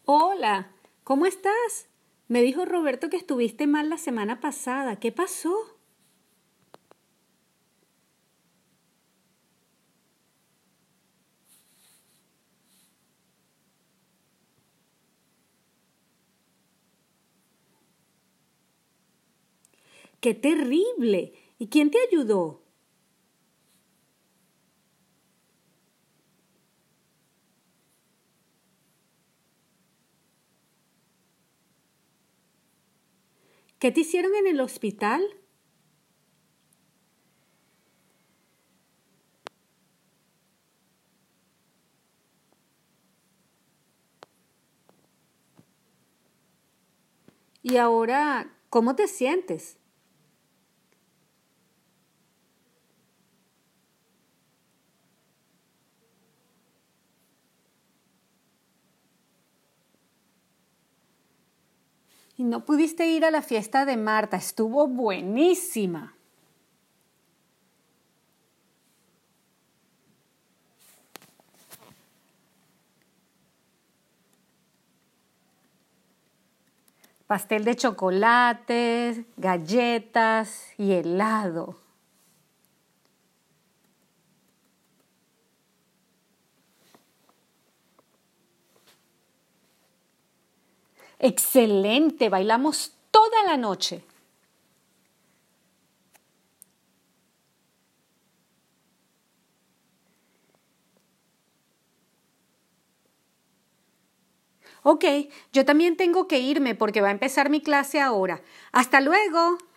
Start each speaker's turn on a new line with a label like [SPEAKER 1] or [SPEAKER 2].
[SPEAKER 1] Hola, ¿cómo estás? Me dijo Roberto que estuviste mal la semana pasada. ¿Qué pasó? ¡Qué terrible! ¿Y quién te ayudó? ¿Qué te hicieron en el hospital? Y ahora, ¿cómo te sientes? Y no pudiste ir a la fiesta de Marta. Estuvo buenísima. Pastel de chocolate, galletas y helado. Excelente, bailamos toda la noche. Ok, yo también tengo que irme porque va a empezar mi clase ahora. Hasta luego.